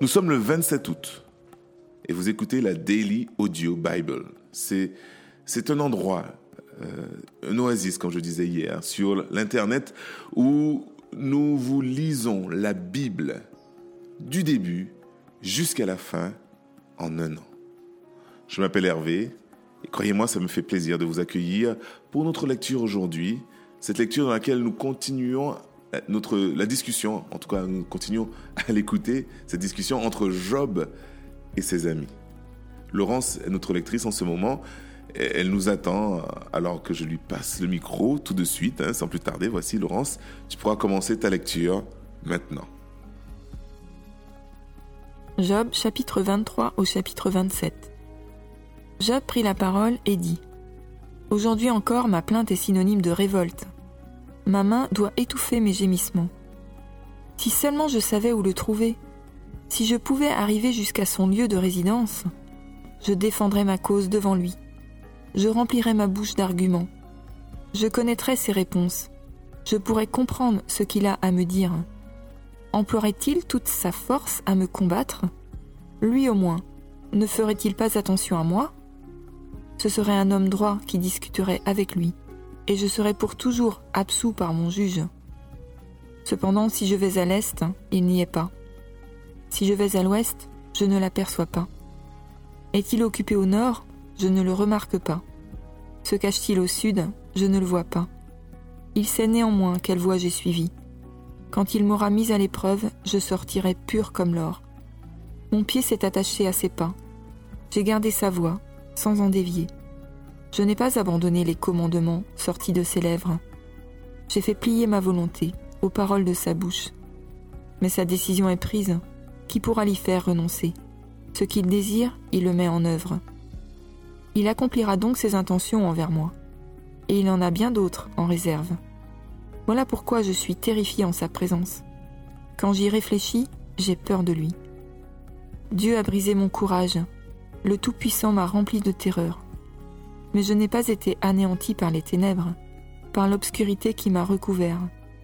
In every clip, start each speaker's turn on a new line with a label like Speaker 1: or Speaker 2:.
Speaker 1: Nous sommes le 27 août et vous écoutez la Daily Audio Bible. C'est un endroit, un oasis, comme je disais hier, sur l'Internet où nous vous lisons la Bible du début jusqu'à la fin en un an. Je m'appelle Hervé et croyez-moi, ça me fait plaisir de vous accueillir pour notre lecture aujourd'hui. Cette lecture dans laquelle nous continuons la discussion, en tout cas nous continuons à l'écouter, cette discussion entre Job et ses amis. Laurence est notre lectrice en ce moment. Elle nous attend alors que je lui passe le micro tout de suite, sans plus tarder. Voici Laurence, tu pourras commencer ta lecture maintenant.
Speaker 2: Job, chapitre 23 au chapitre 27. Job prit la parole et dit : « Aujourd'hui encore, ma plainte est synonyme de révolte. Ma main doit étouffer mes gémissements. Si seulement je savais où le trouver, si je pouvais arriver jusqu'à son lieu de résidence, je défendrais ma cause devant lui. Je remplirais ma bouche d'arguments. Je connaîtrais ses réponses. Je pourrais comprendre ce qu'il a à me dire. Emploierait-il toute sa force à me combattre ? Lui au moins, ne ferait-il pas attention à moi ? Ce serait un homme droit qui discuterait avec lui, et je serais pour toujours absous par mon juge. Cependant, si je vais à l'est, il n'y est pas. Si je vais à l'ouest, je ne l'aperçois pas. Est-il occupé au nord ? Je ne le remarque pas. Se cache-t-il au sud ? Je ne le vois pas. Il sait néanmoins quelle voie j'ai suivie. Quand il m'aura mis à l'épreuve, je sortirai pur comme l'or. Mon pied s'est attaché à ses pas. J'ai gardé sa voie, sans en dévier. Je n'ai pas abandonné les commandements sortis de ses lèvres. J'ai fait plier ma volonté aux paroles de sa bouche. Mais sa décision est prise. Qui pourra l'y faire renoncer ? Ce qu'il désire, il le met en œuvre. Il accomplira donc ses intentions envers moi. Et il en a bien d'autres en réserve. Voilà pourquoi je suis terrifiée en sa présence. Quand j'y réfléchis, j'ai peur de lui. Dieu a brisé mon courage. Le Tout-Puissant m'a rempli de terreur. Mais je n'ai pas été anéanti par les ténèbres, par l'obscurité qui m'a recouvert.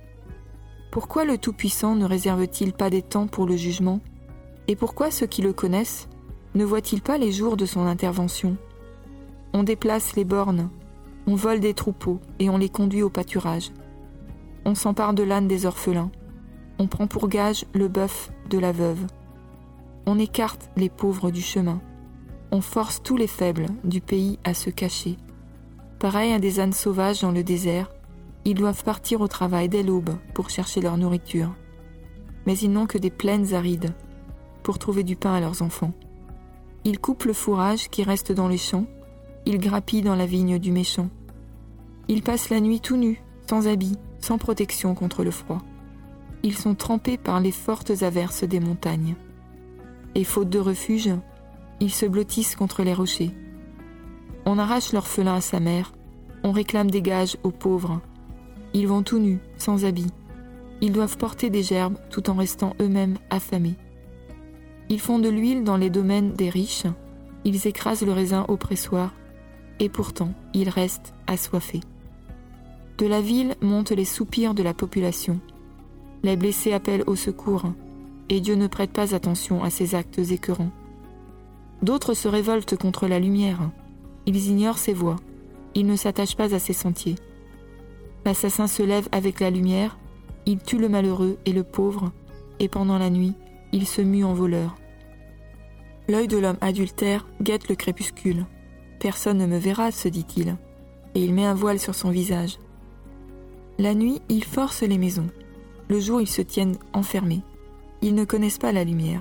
Speaker 2: Pourquoi le Tout-Puissant ne réserve-t-il pas des temps pour le jugement ? Et pourquoi ceux qui le connaissent ne voient-ils pas les jours de son intervention ? On déplace les bornes, on vole des troupeaux et on les conduit au pâturage. On s'empare de l'âne des orphelins, on prend pour gage le bœuf de la veuve. On écarte les pauvres du chemin. On force tous les faibles du pays à se cacher. Pareil à des ânes sauvages dans le désert, ils doivent partir au travail dès l'aube pour chercher leur nourriture. Mais ils n'ont que des plaines arides pour trouver du pain à leurs enfants. Ils coupent le fourrage qui reste dans les champs, ils grappillent dans la vigne du méchant. Ils passent la nuit tout nus, sans habits, sans protection contre le froid. Ils sont trempés par les fortes averses des montagnes. Et faute de refuge, ils se blottissent contre les rochers. On arrache l'orphelin à sa mère, on réclame des gages aux pauvres. Ils vont tout nus, sans habits. Ils doivent porter des gerbes tout en restant eux-mêmes affamés. Ils font de l'huile dans les domaines des riches, ils écrasent le raisin au pressoir, et pourtant ils restent assoiffés. De la ville montent les soupirs de la population. Les blessés appellent au secours, et Dieu ne prête pas attention à ces actes écœurants. D'autres se révoltent contre la lumière. Ils ignorent ses voies. Ils ne s'attachent pas à ses sentiers. L'assassin se lève avec la lumière, il tue le malheureux et le pauvre, et pendant la nuit, il se mue en voleur. L'œil de l'homme adultère guette le crépuscule. Personne ne me verra, se dit-il, et il met un voile sur son visage. La nuit, ils forcent les maisons. Le jour, ils se tiennent enfermés. Ils ne connaissent pas la lumière.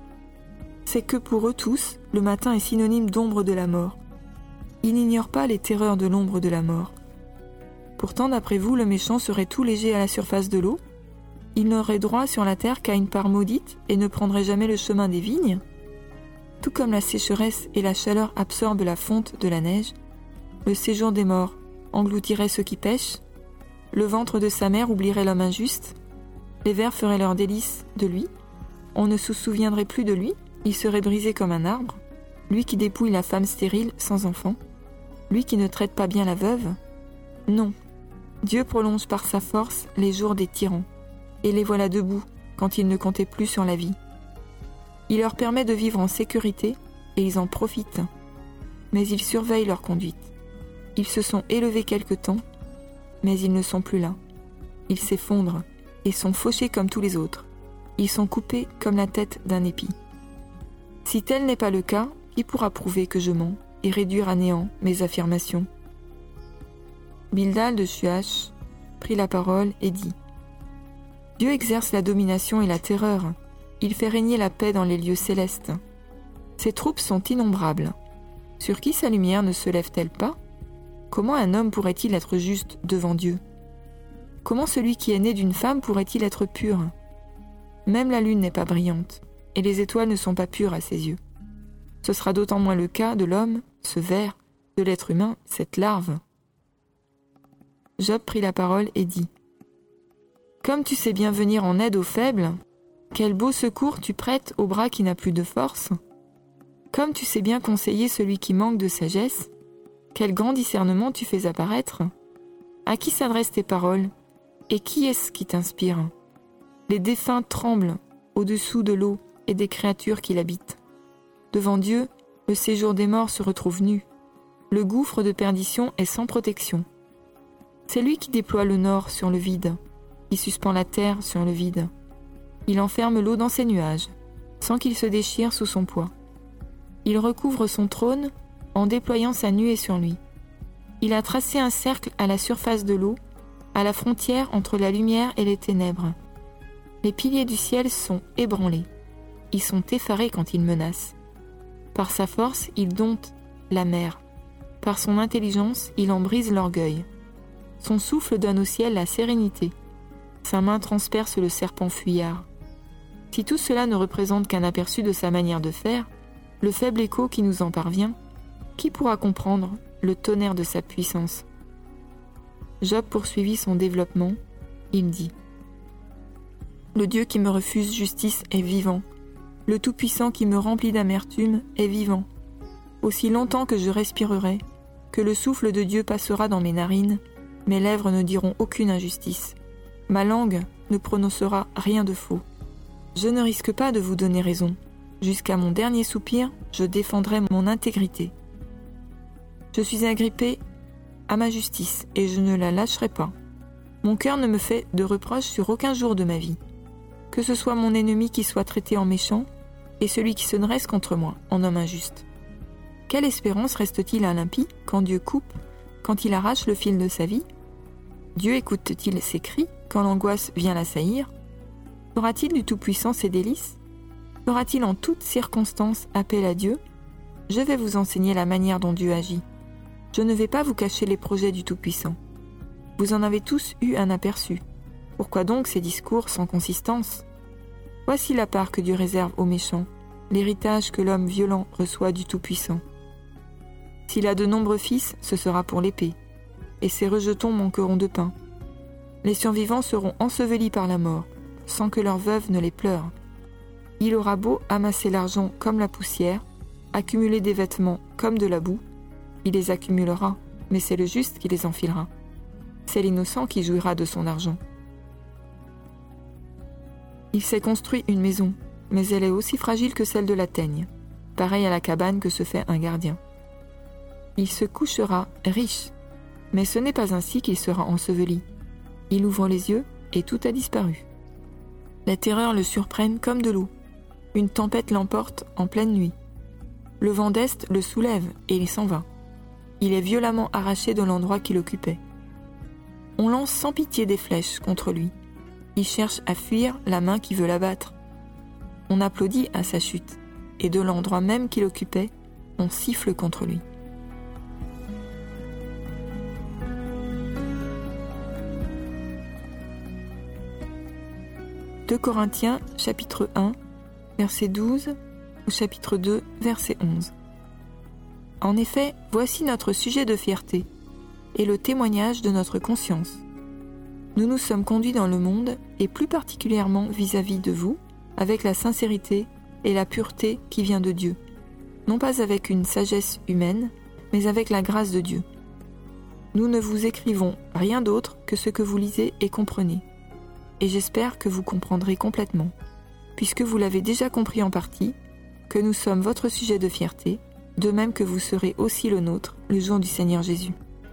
Speaker 2: C'est que pour eux tous, le matin est synonyme d'ombre de la mort. Ils n'ignorent pas les terreurs de l'ombre de la mort. Pourtant, d'après vous, le méchant serait tout léger à la surface de l'eau ? Il n'aurait droit sur la terre qu'à une part maudite et ne prendrait jamais le chemin des vignes ? Tout comme la sécheresse et la chaleur absorbent la fonte de la neige, le séjour des morts engloutirait ceux qui pêchent, le ventre de sa mère oublierait l'homme injuste, les vers feraient leur délice de lui, on ne se souviendrait plus de lui, il serait brisé comme un arbre, lui qui dépouille la femme stérile sans enfant, lui qui ne traite pas bien la veuve. Non, Dieu prolonge par sa force les jours des tyrans, et les voilà debout quand ils ne comptaient plus sur la vie. Il leur permet de vivre en sécurité et ils en profitent. Mais ils surveillent leur conduite. Ils se sont élevés quelque temps, mais ils ne sont plus là. Ils s'effondrent et sont fauchés comme tous les autres. Ils sont coupés comme la tête d'un épi. Si tel n'est pas le cas, qui pourra prouver que je mens et réduire à néant mes affirmations ? Bildad de Shuach prit la parole et dit : Dieu exerce la domination et la terreur. Il fait régner la paix dans les lieux célestes. Ses troupes sont innombrables. Sur qui sa lumière ne se lève-t-elle pas ? Comment un homme pourrait-il être juste devant Dieu ? Comment celui qui est né d'une femme pourrait-il être pur ? Même la lune n'est pas brillante, et les étoiles ne sont pas pures à ses yeux. Ce sera d'autant moins le cas de l'homme, ce ver, de l'être humain, cette larve. Job prit la parole et dit : Comme tu sais bien venir en aide aux faibles, quel beau secours tu prêtes au bras qui n'a plus de force. Comme tu sais bien conseiller celui qui manque de sagesse, quel grand discernement tu fais apparaître. À qui s'adressent tes paroles ? Et qui est-ce qui t'inspire ? Les défunts tremblent au-dessous de l'eau et des créatures qui l'habitent. Devant Dieu, le séjour des morts se retrouve nu. Le gouffre de perdition est sans protection. C'est lui qui déploie le nord sur le vide, qui suspend la terre sur le vide. Il enferme l'eau dans ses nuages, sans qu'il se déchire sous son poids. Il recouvre son trône en déployant sa nuée sur lui. Il a tracé un cercle à la surface de l'eau, à la frontière entre la lumière et les ténèbres. Les piliers du ciel sont ébranlés. Ils sont effarés quand il menace. Par sa force, il dompte la mer. Par son intelligence, il en brise l'orgueil. Son souffle donne au ciel la sérénité. Sa main transperce le serpent fuyard. Si tout cela ne représente qu'un aperçu de sa manière de faire, le faible écho qui nous en parvient, qui pourra comprendre le tonnerre de sa puissance ? Job poursuivit son développement. Il dit : Le Dieu qui me refuse justice est vivant. Le Tout-Puissant qui me remplit d'amertume est vivant. Aussi longtemps que je respirerai, que le souffle de Dieu passera dans mes narines, mes lèvres ne diront aucune injustice. Ma langue ne prononcera rien de faux. Je ne risque pas de vous donner raison. Jusqu'à mon dernier soupir, je défendrai mon intégrité. Je suis agrippé à ma justice et je ne la lâcherai pas. Mon cœur ne me fait de reproches sur aucun jour de ma vie. Que ce soit mon ennemi qui soit traité en méchant et celui qui se dresse contre moi en homme injuste. Quelle espérance reste-t-il à l'impie quand Dieu coupe, quand il arrache le fil de sa vie ? Dieu écoute-t-il ses cris quand l'angoisse vient l'assaillir ? Fera-t-il du Tout-Puissant ses délices ? Fera-t-il en toutes circonstances appel à Dieu ? Je vais vous enseigner la manière dont Dieu agit. Je ne vais pas vous cacher les projets du Tout-Puissant. Vous en avez tous eu un aperçu. Pourquoi donc ces discours sans consistance ? Voici la part que Dieu réserve aux méchants, l'héritage que l'homme violent reçoit du Tout-Puissant. S'il a de nombreux fils, ce sera pour l'épée, et ses rejetons manqueront de pain. Les survivants seront ensevelis par la mort, sans que leurs veuves ne les pleurent. Il aura beau amasser l'argent comme la poussière, accumuler des vêtements comme de la boue, il les accumulera, mais c'est le juste qui les enfilera. C'est l'innocent qui jouira de son argent. Il s'est construit une maison, mais elle est aussi fragile que celle de la teigne, pareille à la cabane que se fait un gardien. Il se couchera riche, mais ce n'est pas ainsi qu'il sera enseveli. Il ouvre les yeux et tout a disparu. Les terreurs le surprennent comme de l'eau. Une tempête l'emporte en pleine nuit. Le vent d'est le soulève et il s'en va. Il est violemment arraché de l'endroit qu'il occupait. On lance sans pitié des flèches contre lui. Il cherche à fuir la main qui veut l'abattre. On applaudit à sa chute, et de l'endroit même qu'il occupait, on siffle contre lui. « 2 Corinthiens, chapitre 1, verset 12, au chapitre 2, verset 11. En effet, voici notre sujet de fierté, et le témoignage de notre conscience. Nous nous sommes conduits dans le monde, et plus particulièrement vis-à-vis de vous, avec la sincérité et la pureté qui vient de Dieu, non pas avec une sagesse humaine, mais avec la grâce de Dieu. Nous ne vous écrivons rien d'autre que ce que vous lisez et comprenez, et j'espère que vous comprendrez complètement, puisque vous l'avez déjà compris en partie, que nous sommes votre sujet de fierté, de même que vous serez aussi le nôtre le jour du Seigneur Jésus.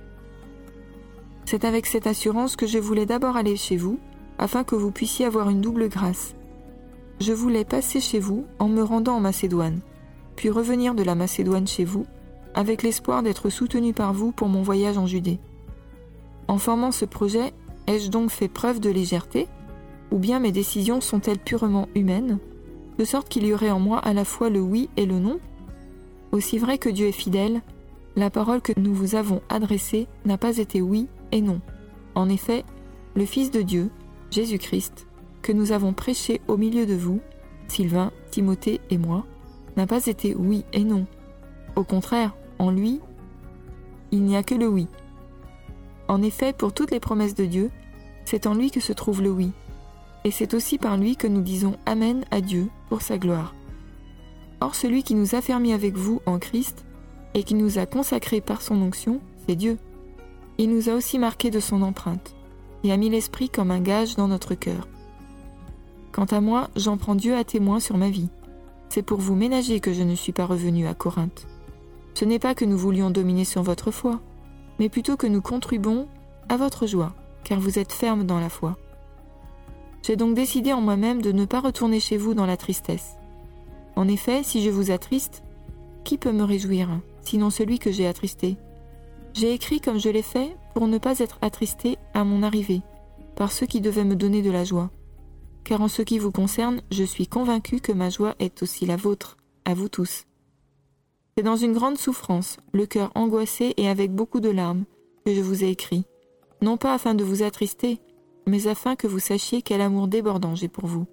Speaker 2: C'est avec cette assurance que je voulais d'abord aller chez vous, afin que vous puissiez avoir une double grâce. Je voulais passer chez vous en me rendant en Macédoine, puis revenir de la Macédoine chez vous, avec l'espoir d'être soutenu par vous pour mon voyage en Judée. En formant ce projet, ai-je donc fait preuve de légèreté, ou bien mes décisions sont-elles purement humaines, de sorte qu'il y aurait en moi à la fois le oui et le non? Aussi vrai que Dieu est fidèle, la parole que nous vous avons adressée n'a pas été oui et non. En effet, le Fils de Dieu, Jésus-Christ, que nous avons prêché au milieu de vous, Sylvain, Timothée et moi, n'a pas été oui et non. Au contraire, en lui, il n'y a que le oui. En effet, pour toutes les promesses de Dieu, c'est en lui que se trouve le oui. Et c'est aussi par lui que nous disons Amen à Dieu pour sa gloire. Or, celui qui nous a fermis avec vous en Christ et qui nous a consacrés par son onction, c'est Dieu. Il nous a aussi marqués de son empreinte et a mis l'Esprit comme un gage dans notre cœur. Quant à moi, j'en prends Dieu à témoin sur ma vie. C'est pour vous ménager que je ne suis pas revenu à Corinthe. Ce n'est pas que nous voulions dominer sur votre foi, mais plutôt que nous contribuons à votre joie, car vous êtes fermes dans la foi. J'ai donc décidé en moi-même de ne pas retourner chez vous dans la tristesse. En effet, si je vous attriste, qui peut me réjouir, sinon celui que j'ai attristé? J'ai écrit comme je l'ai fait pour ne pas être attristé à mon arrivée, par ceux qui devaient me donner de la joie. Car en ce qui vous concerne, je suis convaincu que ma joie est aussi la vôtre, à vous tous. C'est dans une grande souffrance, le cœur angoissé et avec beaucoup de larmes, que je vous ai écrit, non pas afin de vous attrister, mais afin que vous sachiez quel amour débordant j'ai pour vous.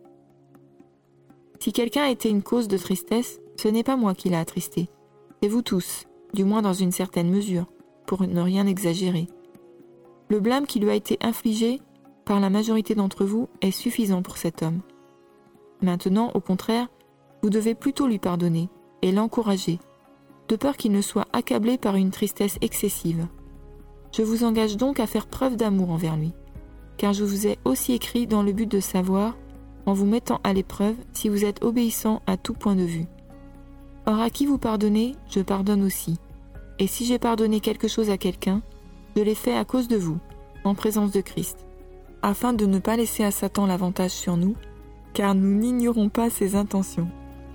Speaker 2: Si quelqu'un a été une cause de tristesse, ce n'est pas moi qui l'a attristé, c'est vous tous, du moins dans une certaine mesure, pour ne rien exagérer. Le blâme qui lui a été infligé par la majorité d'entre vous est suffisant pour cet homme. Maintenant, au contraire, vous devez plutôt lui pardonner et l'encourager, de peur qu'il ne soit accablé par une tristesse excessive. Je vous engage donc à faire preuve d'amour envers lui, car je vous ai aussi écrit dans le but de savoir, en vous mettant à l'épreuve, si vous êtes obéissant à tout point de vue. Or, à qui vous pardonnez, je pardonne aussi. Et si j'ai pardonné quelque chose à quelqu'un, je l'ai fait à cause de vous, en présence de Christ, afin de ne pas laisser à Satan l'avantage sur nous, car nous n'ignorons pas ses intentions.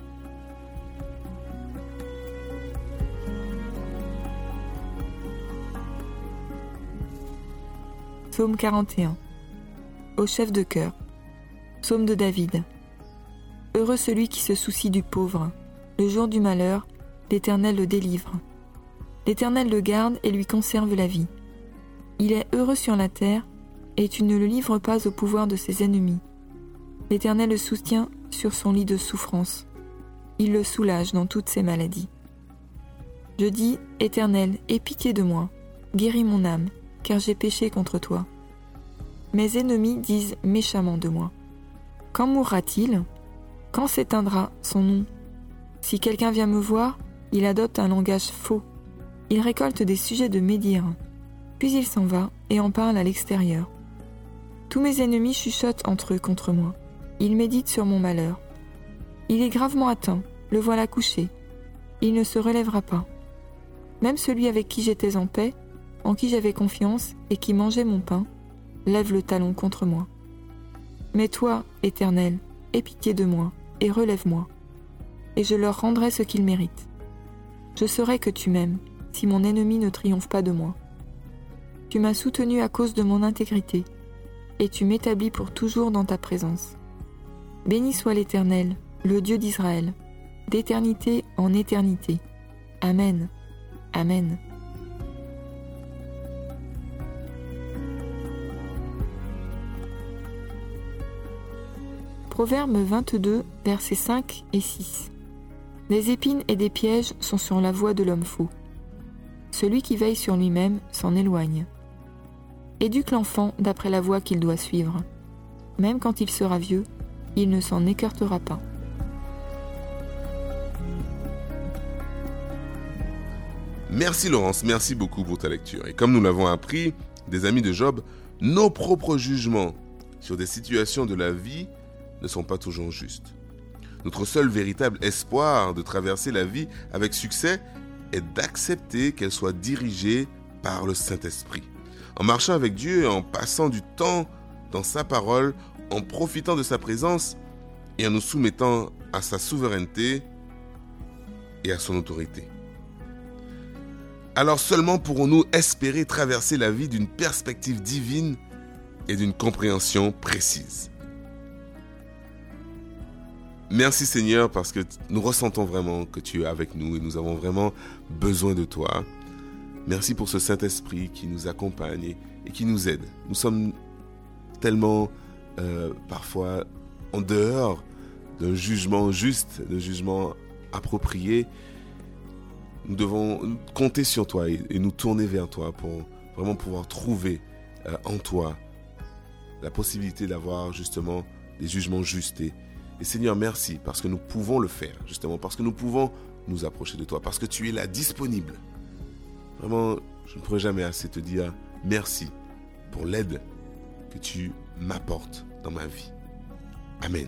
Speaker 2: Psaume 41. Au chef de chœur. Psaume de David. Heureux celui qui se soucie du pauvre. Le jour du malheur, l'Éternel le délivre. L'Éternel le garde et lui conserve la vie. Il est heureux sur la terre, et tu ne le livres pas au pouvoir de ses ennemis. L'Éternel le soutient sur son lit de souffrance. Il le soulage dans toutes ses maladies. Je dis, Éternel, aie pitié de moi, guéris mon âme, car j'ai péché contre toi. Mes ennemis disent méchamment de moi. Quand mourra-t-il? Quand s'éteindra son nom? Si quelqu'un vient me voir, il adopte un langage faux. Il récolte des sujets de médire. Puis il s'en va et en parle à l'extérieur. Tous mes ennemis chuchotent entre eux contre moi. Ils méditent sur mon malheur. Il est gravement atteint, le voilà couché. Il ne se relèvera pas. Même celui avec qui j'étais en paix, en qui j'avais confiance et qui mangeait mon pain, lève le talon contre moi. Mais toi, Éternel, aie pitié de moi et relève-moi, et je leur rendrai ce qu'ils méritent. Je saurai que tu m'aimes, si mon ennemi ne triomphe pas de moi. Tu m'as soutenu à cause de mon intégrité, et tu m'établis pour toujours dans ta présence. Béni soit l'Éternel, le Dieu d'Israël, d'éternité en éternité. Amen. Amen. Proverbe 22, versets 5 et 6. Des épines et des pièges sont sur la voie de l'homme fou. Celui qui veille sur lui-même s'en éloigne. Éduque l'enfant d'après la voie qu'il doit suivre. Même quand il sera vieux, il ne s'en écartera pas.
Speaker 1: Merci Laurence, merci beaucoup pour ta lecture. Et comme nous l'avons appris des amis de Job, nos propres jugements sur des situations de la vie ne sont pas toujours justes. Notre seul véritable espoir de traverser la vie avec succès est d'accepter qu'elle soit dirigée par le Saint-Esprit. En marchant avec Dieu et en passant du temps dans sa parole, en profitant de sa présence et en nous soumettant à sa souveraineté et à son autorité. Alors seulement pourrons-nous espérer traverser la vie d'une perspective divine et d'une compréhension précise. Merci Seigneur parce que nous ressentons vraiment que tu es avec nous et nous avons vraiment besoin de toi. Merci pour ce Saint-Esprit qui nous accompagne et qui nous aide. Nous sommes tellement parfois en dehors d'un jugement juste, d'un jugement approprié. Nous devons compter sur toi et nous tourner vers toi pour vraiment pouvoir trouver en toi la possibilité d'avoir justement des jugements justes. Et Seigneur, merci parce que nous pouvons le faire, justement, parce que nous pouvons nous approcher de toi, parce que tu es là disponible. Vraiment, je ne pourrais jamais assez te dire merci pour l'aide que tu m'apportes dans ma vie. Amen.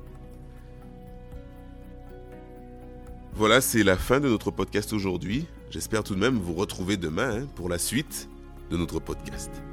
Speaker 1: Voilà, c'est la fin de notre podcast aujourd'hui. J'espère tout de même vous retrouver demain pour la suite de notre podcast.